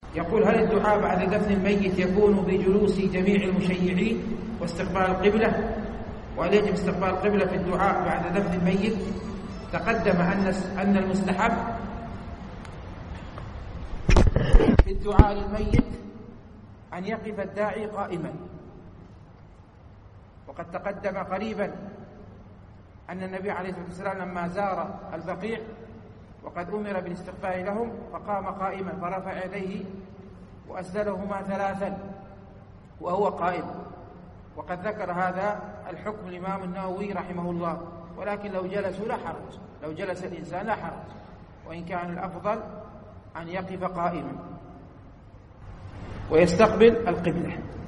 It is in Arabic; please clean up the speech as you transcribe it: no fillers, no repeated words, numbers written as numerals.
يقول: هل الدعاء بعد دفن الميت يكون بجلوس جميع المشيعين واستقبال القبلة؟ وهل يجب استقبال القبلة في الدعاء بعد دفن الميت؟ تقدم أن المستحب في الدعاء للميت أن يقف الداعي قائما، وقد تقدم قريبا أن النبي عليه الصلاة والسلام لما زار البقيع وقد أمر بالاستغفار لهم فقام قائما فرفع يديه وأسدلهما 3 وهو قائم، وقد ذكر هذا الحكم الإمام النووي رحمه الله. ولكن لو جلسوا لا حرج، لو جلس الإنسان لا حرج، وإن كان الأفضل أن يقف قائما ويستقبل القبلة.